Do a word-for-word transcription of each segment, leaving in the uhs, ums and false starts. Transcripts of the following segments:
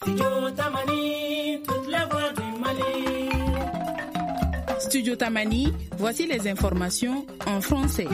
Studio Tamani, toute la voix du Mali. Studio Tamani, voici les informations en français.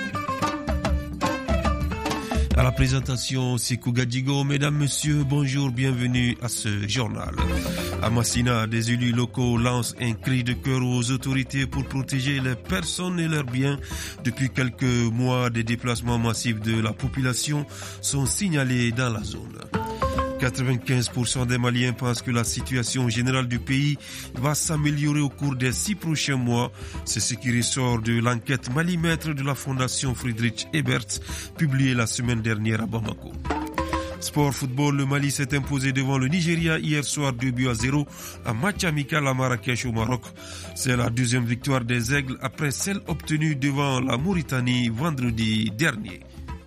À la présentation, Sekou Gadjigo. Mesdames, Messieurs, bonjour, bienvenue à ce journal. À Massina, des élus locaux lancent un cri de cœur aux autorités pour protéger les personnes et leurs biens. Depuis quelques mois, des déplacements massifs de la population sont signalés dans la zone. quatre-vingt-quinze pour cent des Maliens pensent que la situation générale du pays va s'améliorer au cours des six prochains mois. C'est ce qui ressort de l'enquête Malimètre de la Fondation Friedrich Ebert, publiée la semaine dernière à Bamako. Sport football, le Mali s'est imposé devant le Nigeria hier soir deux buts à zéro, un match amical à Marrakech au Maroc. C'est la deuxième victoire des Aigles après celle obtenue devant la Mauritanie vendredi dernier.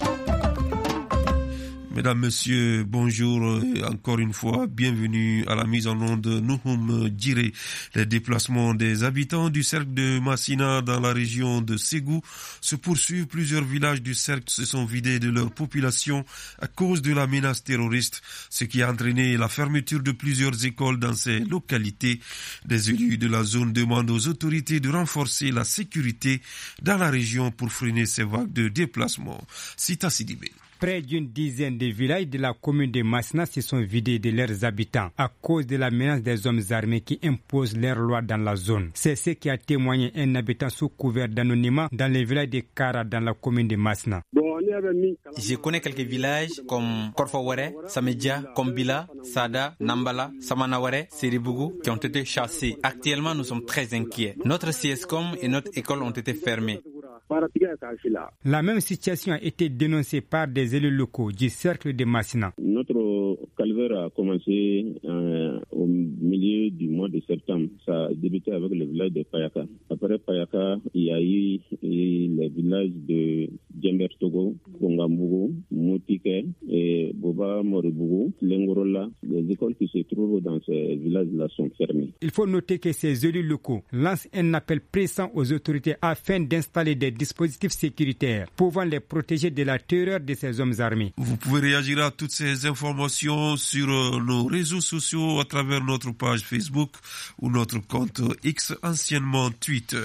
Mesdames, Messieurs, bonjour encore une fois, bienvenue à la mise en onde de Nouhoum Djiré. Les déplacements des habitants du cercle de Massina dans la région de Ségou se poursuivent. Plusieurs villages du cercle se sont vidés de leur population à cause de la menace terroriste, ce qui a entraîné la fermeture de plusieurs écoles dans ces localités. Des élus de la zone demandent aux autorités de renforcer la sécurité dans la région pour freiner ces vagues de déplacement. Sita Sidibé. Près d'une dizaine de villages de la commune de Massina se sont vidés de leurs habitants à cause de la menace des hommes armés qui imposent leurs lois dans la zone. C'est ce qui a témoigné un habitant sous couvert d'anonymat dans le village de Kara dans la commune de Massina. Je connais quelques villages comme Korfaware, Samedja, Kombila, Sada, Nambala, Samanaware, Seribougou qui ont été chassés. Actuellement, nous sommes très inquiets. Notre C S C O M et notre école ont été fermées. La même situation a été dénoncée par des élus locaux du cercle de Massina. Notre calvaire a commencé euh, au milieu du mois de septembre. Ça a débuté avec le village de Payaka. Après Payaka, il y a eu les villages de Djember Togo, Kongambougou, Moutike et Boba Moribougou, Lengorola. Les écoles qui se trouvent dans ces villages-là sont fermées. Il faut noter que ces élus locaux lancent un appel pressant aux autorités afin d'installer des dispositifs sécuritaires pouvant les protéger de la terreur de ces hommes armés. Vous pouvez réagir à toutes ces informations sur nos réseaux sociaux à travers notre page Facebook ou notre compte X, anciennement Twitter.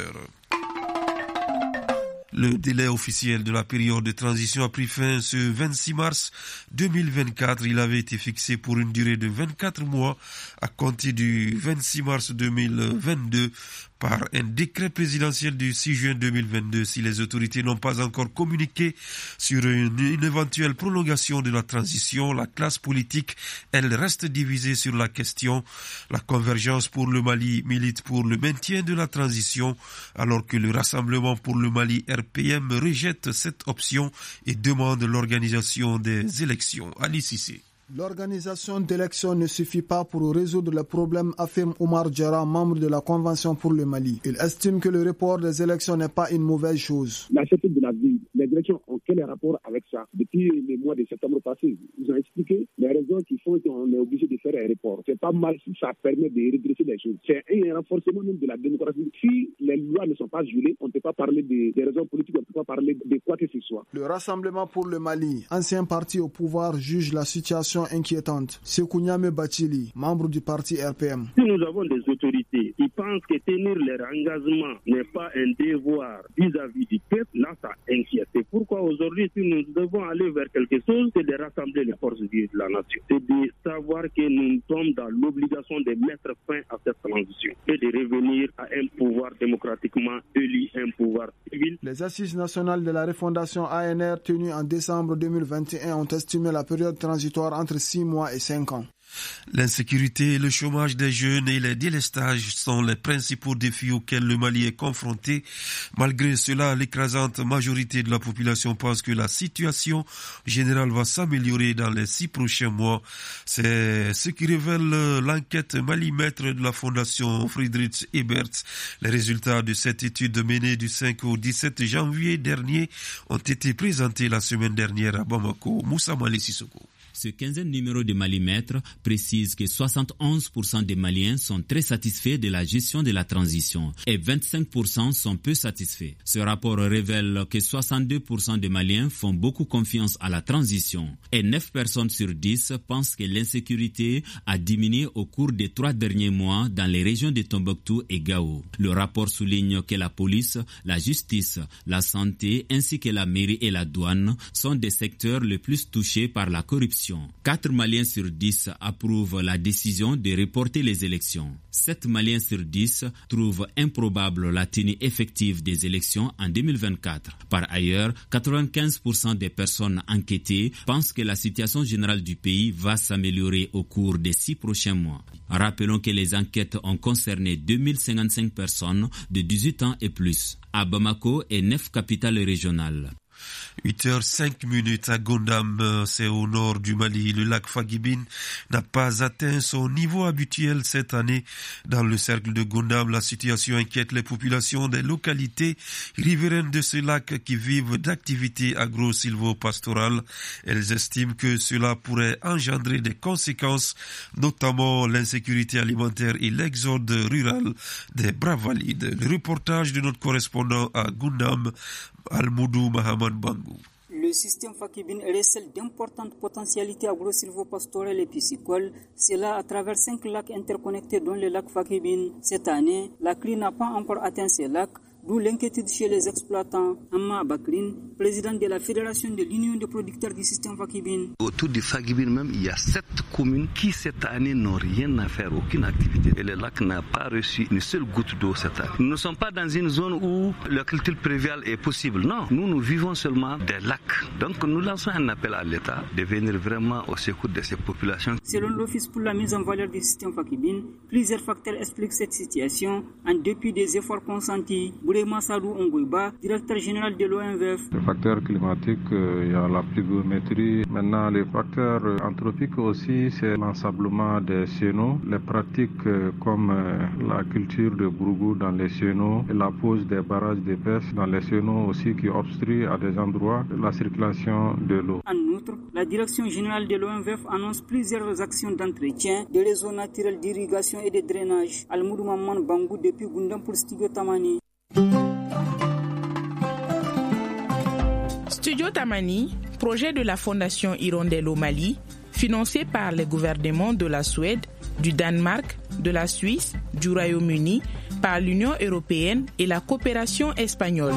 Le délai officiel de la période de transition a pris fin ce vingt-six mars deux mille vingt-quatre. Il avait été fixé pour une durée de vingt-quatre mois à compter du vingt-six mars deux mille vingt-deux par un décret présidentiel du six juin deux mille vingt-deux. Si les autorités n'ont pas encore communiqué sur une, une éventuelle prolongation de la transition, la classe politique, elle reste divisée sur la question. La Convergence pour le Mali milite pour le maintien de la transition, alors que le Rassemblement pour le Mali R P M rejette cette option et demande l'organisation des élections. Ali Cissé. L'organisation d'élections ne suffit pas pour résoudre le problème, affirme Oumar Djara, membre de la Convention pour le Mali. Il estime que le report des élections n'est pas une mauvaise chose. La chef de la ville, les élections ont quel rapport avec ça? Depuis le mois de septembre passé, ils ont expliqué les raisons qui font qu'on est obligé de faire un report. C'est pas mal si ça permet de redresser les choses. C'est un renforcement même de la démocratie. Si les lois ne sont pas violées, on ne peut pas parler de, des raisons politiques, on ne peut pas parler de quoi que ce soit. Le Rassemblement pour le Mali, ancien parti au pouvoir, juge la situation inquiétante. Sekou Niamé Bachili, membre du parti R P M. Si nous avons des autorités qui pensent que tenir leur engagement n'est pas un devoir vis-à-vis du peuple, là ça inquiète. C'est pourquoi aujourd'hui, si nous devons aller vers quelque chose, c'est de rassembler les forces vives de la nation. C'est de savoir que nous sommes dans l'obligation de mettre fin à cette transition et de revenir à un pouvoir démocratiquement élu, un pouvoir civil. Les assises nationales de la refondation A N R tenues en décembre deux mille vingt et un ont estimé la période transitoire entre six mois et cinq ans. L'insécurité, le chômage des jeunes et les délestages sont les principaux défis auxquels le Mali est confronté. Malgré cela, l'écrasante majorité de la population pense que la situation générale va s'améliorer dans les six prochains mois. C'est ce qui révèle l'enquête Malimètre de la Fondation Friedrich Ebert. Les résultats de cette étude menée du cinq au dix-sept janvier dernier ont été présentés la semaine dernière à Bamako. Moussa Malé Sissoko. Ce quinzième numéro de Malimètre précise que soixante et onze pour cent des Maliens sont très satisfaits de la gestion de la transition et vingt-cinq pour cent sont peu satisfaits. Ce rapport révèle que soixante-deux pour cent des Maliens font beaucoup confiance à la transition et neuf personnes sur dix pensent que l'insécurité a diminué au cours des trois derniers mois dans les régions de Tombouctou et Gao. Le rapport souligne que la police, la justice, la santé ainsi que la mairie et la douane sont des secteurs les plus touchés par la corruption. Quatre Maliens sur dix approuvent la décision de reporter les élections. Sept Maliens sur dix trouvent improbable la tenue effective des élections en deux mille vingt-quatre. Par ailleurs, quatre-vingt-quinze pour cent des personnes enquêtées pensent que la situation générale du pays va s'améliorer au cours des six prochains mois. Rappelons que les enquêtes ont concerné deux mille cinquante-cinq personnes de dix-huit ans et plus, à Bamako et neuf capitales régionales. huit heures cinq minutes à Gondam, c'est au nord du Mali. Le lac Fagibine n'a pas atteint son niveau habituel cette année. Dans le cercle de Gondam, la situation inquiète les populations des localités riveraines de ce lac qui vivent d'activités agro-silvopastorales. Elles estiment que cela pourrait engendrer des conséquences, notamment l'insécurité alimentaire et l'exode rural des Bravalides. Le reportage de notre correspondant à Gondam, Almoudou Mahamad Bangou. Le système Fakibine recèle d'importantes potentialités agro-silvopastorales et piscicoles, cela à travers cinq lacs interconnectés dont le lac Fakibine. Cette année, la C L I n'a pas encore atteint ces lacs, d'où l'inquiétude chez les exploitants. Amma Abakrine, président de la Fédération de l'Union des producteurs du système Fakibine. Autour du Fakibine même, il y a sept communes qui cette année n'ont rien à faire, aucune activité. Et le lac n'a pas reçu une seule goutte d'eau cette année. Nous ne sommes pas dans une zone où la culture pluviale est possible. Non, nous, nous vivons seulement des lacs. Donc nous lançons un appel à l'État de venir vraiment au secours de ces populations. Selon l'Office pour la mise en valeur du système Fakibine, plusieurs facteurs expliquent cette situation en dépit des efforts consentis. Bourema Sadou Ongoiba, directeur général de l'O M V F. Les facteurs climatiques, il y a la pluviométrie. Maintenant, les facteurs anthropiques aussi, c'est l'ensablement des cénos. Les pratiques comme la culture de bourgou dans les cénos et la pose des barrages de pêche dans les cénos aussi qui obstruent à des endroits la circulation de l'eau. En outre, la direction générale de l'O M V F annonce plusieurs actions d'entretien des réseaux naturels d'irrigation et de drainage. Almoudou Maman Bangou depuis Gondam pour Studio Tamani. Studio Tamani, projet de la Fondation Hirondelle au Mali, financé par les gouvernements de la Suède, du Danemark, de la Suisse, du Royaume-Uni, par l'Union européenne et la coopération espagnole.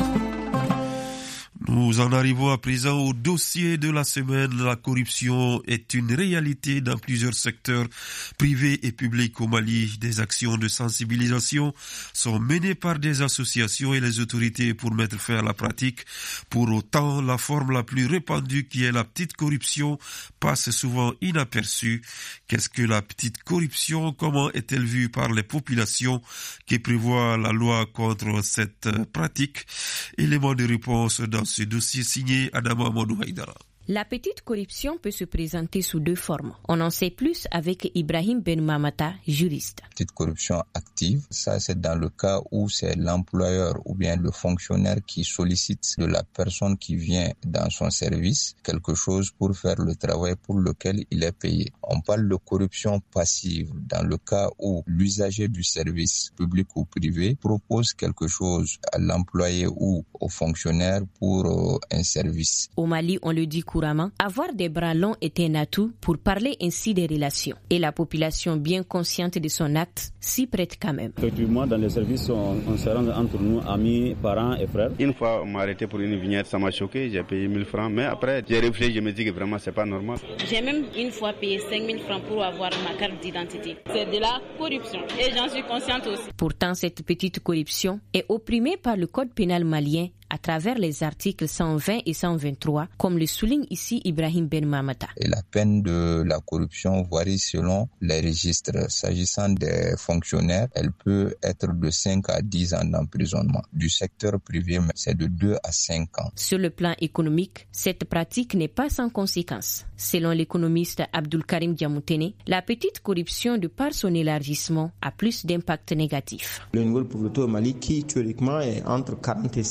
Nous en arrivons à présent au dossier de la semaine. La corruption est une réalité dans plusieurs secteurs privés et publics au Mali. Des actions de sensibilisation sont menées par des associations et les autorités pour mettre fin à la pratique. Pour autant, la forme la plus répandue, qui est la petite corruption, passe souvent inaperçue. Qu'est-ce que la petite corruption? Comment est-elle vue par les populations qui prévoient la loi contre cette pratique? Élément de réponse dans ce dossier signé Adama Amadou Haïdara. La petite corruption peut se présenter sous deux formes. On en sait plus avec Ibrahim Ben Mamata, juriste. Petite corruption active, ça c'est dans le cas où c'est l'employeur ou bien le fonctionnaire qui sollicite de la personne qui vient dans son service quelque chose pour faire le travail pour lequel il est payé. On parle de corruption passive dans le cas où l'usager du service public ou privé propose quelque chose à l'employé ou au fonctionnaire pour euh, un service. Au Mali, on le dit couramment, avoir des bras longs est un atout pour parler ainsi des relations. Et la population, bien consciente de son acte, s'y prête quand même. Effectivement, dans les services, on, on se rend entre nous, amis, parents et frères. Une fois, on m'a arrêté pour une vignette, ça m'a choqué, j'ai payé mille francs, mais après, j'ai réfléchi, je me dis que vraiment, c'est pas normal. J'ai même une fois payé cinq mille francs pour avoir ma carte d'identité. C'est de la corruption et j'en suis consciente aussi. Pourtant, cette petite corruption est opprimée par le code pénal malien à travers les articles cent vingt et cent vingt-trois, comme le souligne ici Ibrahim Ben Mamata. Et la peine de la corruption varie selon les registres. S'agissant des fonctionnaires, elle peut être de cinq à dix ans d'emprisonnement. Du secteur privé, c'est de deux à cinq ans. Sur le plan économique, cette pratique n'est pas sans conséquences. Selon l'économiste Abdul Karim Diamoutene, la petite corruption, de par son élargissement, a plus d'impact négatif. Le niveau de pauvreté au Mali, qui théoriquement est entre quarante et cinquante pour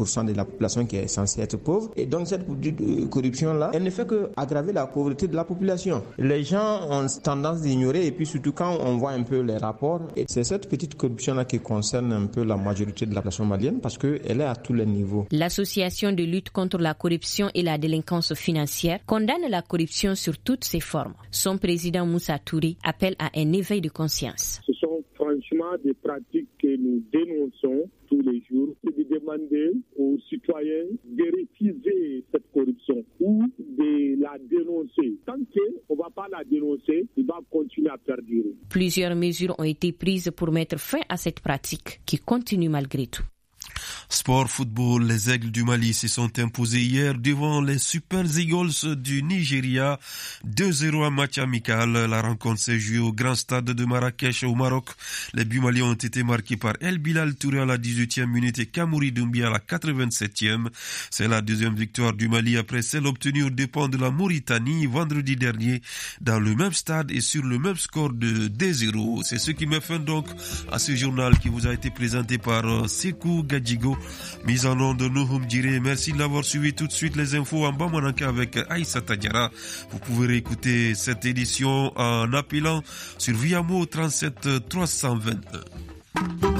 pour cent de la population qui est censée être pauvre. Et donc cette corruption-là, elle ne fait qu'aggraver la pauvreté de la population. Les gens ont tendance d'ignorer et puis surtout quand on voit un peu les rapports, et c'est cette petite corruption-là qui concerne un peu la majorité de la population malienne parce qu'elle est à tous les niveaux. L'association de lutte contre la corruption et la délinquance financière condamne la corruption sur toutes ses formes. Son président Moussa Touré appelle à un éveil de conscience. Ce sont franchement des pratiques que nous dénonçons tous les jours, c'est de demander aux citoyens de refuser cette corruption ou de la dénoncer. Tant qu'on ne va pas la dénoncer, il va continuer à perdurer. Plusieurs mesures ont été prises pour mettre fin à cette pratique qui continue malgré tout. Sport football, les Aigles du Mali se sont imposés hier devant les Super Eagles du Nigeria. deux zéro un match amical. La rencontre s'est jouée au grand stade de Marrakech au Maroc. Les buts maliens ont été marqués par El Bilal Touré à la dix-huitième minute et Kamouri Doumbia à la quatre-vingt-septième. C'est la deuxième victoire du Mali après celle obtenue aux dépens de la Mauritanie vendredi dernier dans le même stade et sur le même score de deux zéro. C'est ce qui met fin donc à ce journal qui vous a été présenté par Sekou Gadjigo. Mise en onde de Nouhoum Djiré. Merci de l'avoir suivi. Tout de suite les infos en Bamananka avec Aïssa Tadjara. Vous pouvez réécouter cette édition en appelant sur Viamo trente-sept trois cent vingt-un.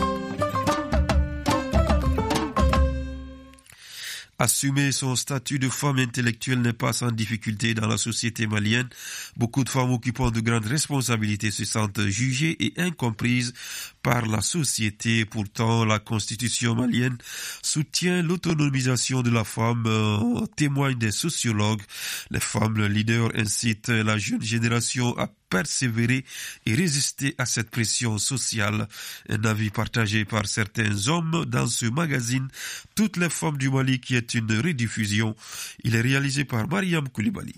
Assumer son statut de femme intellectuelle n'est pas sans difficulté dans la société malienne. Beaucoup de femmes occupant de grandes responsabilités se sentent jugées et incomprises par la société. Pourtant, la constitution malienne soutient l'autonomisation de la femme, euh, témoignent des sociologues. Les femmes leaders incitent la jeune génération à persévérer et résister à cette pression sociale. Un avis partagé par certains hommes dans ce magazine Toutes les femmes du Mali qui est une rediffusion. Il est réalisé par Mariam Koulibaly.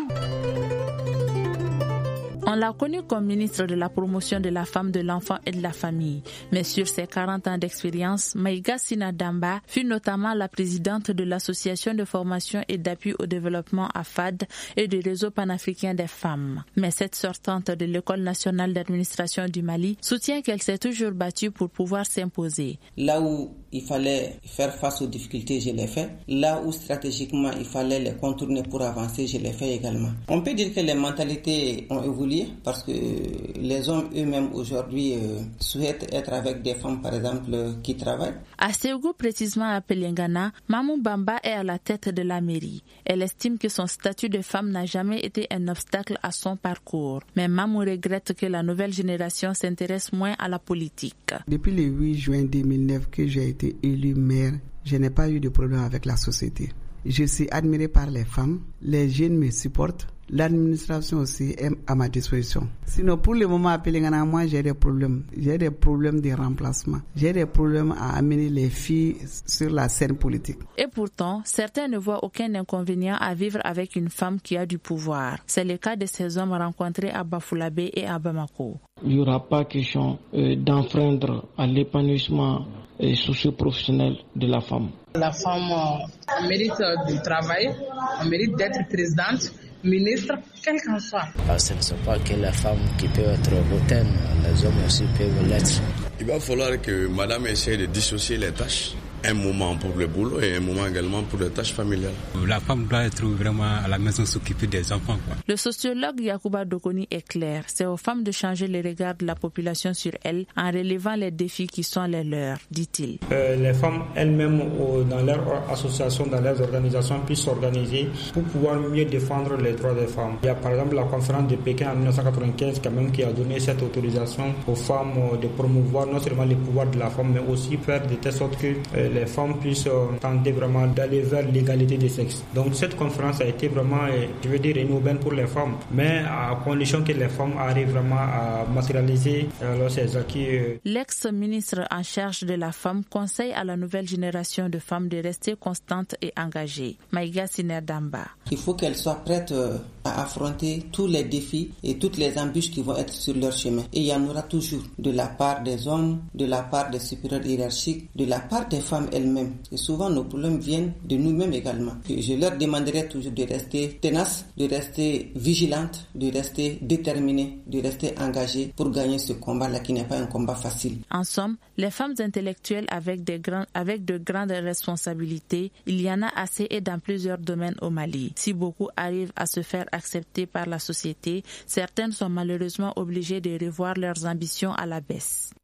On l'a connue comme ministre de la promotion de la femme, de l'enfant et de la famille. Mais sur ses quarante ans d'expérience, Maïga Sina Damba fut notamment la présidente de l'association de formation et d'appui au développement A F A D et du réseau panafricain des femmes. Mais cette sortante de l'École nationale d'administration du Mali soutient qu'elle s'est toujours battue pour pouvoir s'imposer. Là où il fallait faire face aux difficultés, je l'ai fait. Là où stratégiquement il fallait les contourner pour avancer, je l'ai fait également. On peut dire que les mentalités ont évolué parce que les hommes eux-mêmes aujourd'hui euh, souhaitent être avec des femmes par exemple euh, qui travaillent. À Ségou, précisément à Pelengana, Mamou Bamba est à la tête de la mairie. Elle estime que son statut de femme n'a jamais été un obstacle à son parcours. Mais Mamou regrette que la nouvelle génération s'intéresse moins à la politique. Depuis le huit juin deux mille neuf que j'ai été élue maire, je n'ai pas eu de problème avec la société. Je suis admirée par les femmes, les jeunes me supportent. L'administration aussi est à ma disposition. Sinon, pour le moment, à Pelengana, moi, j'ai des problèmes. J'ai des problèmes de remplacement. J'ai des problèmes à amener les filles sur la scène politique. Et pourtant, certains ne voient aucun inconvénient à vivre avec une femme qui a du pouvoir. C'est le cas de ces hommes rencontrés à Bafoulabé et à Bamako. Il n'y aura pas question euh, d'enfreindre à l'épanouissement euh, socio-professionnel de la femme. La femme euh, mérite du travail, elle mérite d'être présidente, ministre, quel qu'en soit. Parce que ce ne sont pas que les femmes qui peuvent être hautaines, les hommes aussi peuvent l'être. Il va falloir que madame essaie de dissocier les tâches. Un moment pour le boulot et un moment également pour les tâches familiales. La femme doit être vraiment à la maison s'occuper des enfants, quoi. Le sociologue Yacouba Dokoni est clair. C'est aux femmes de changer les regards de la population sur elles en relevant les défis qui sont les leurs, dit-il. Euh, les femmes elles-mêmes, dans leurs associations, dans leurs organisations, puissent s'organiser pour pouvoir mieux défendre les droits des femmes. Il y a par exemple la conférence de Pékin en dix-neuf cent quatre-vingt-quinze quand même, qui a donné cette autorisation aux femmes de promouvoir non seulement les pouvoirs de la femme, mais aussi faire de telle sorte que euh, les femmes puissent tenter vraiment d'aller vers l'égalité des sexes. Donc cette conférence a été vraiment, je veux dire, une aubaine pour les femmes, mais à condition que les femmes arrivent vraiment à matérialiser alors, ces acquis. L'ex-ministre en charge de la femme conseille à la nouvelle génération de femmes de rester constantes et engagées. Maïga Siner Damba. Il faut qu'elles soient prêtes à affronter tous les défis et toutes les embûches qui vont être sur leur chemin. Et il y en aura toujours de la part des hommes, de la part des supérieurs hiérarchiques, de la part des femmes elles-mêmes. Et souvent, nos problèmes viennent de nous-mêmes également. Et je leur demanderai toujours de rester tenaces, de rester vigilantes, de rester déterminées, de rester engagées pour gagner ce combat-là qui n'est pas un combat facile. En somme, les femmes intellectuelles avec, des grands, avec de grandes responsabilités, il y en a assez et dans plusieurs domaines au Mali. Si beaucoup arrivent à se faire accepter par la société, certaines sont malheureusement obligées de revoir leurs ambitions à la baisse.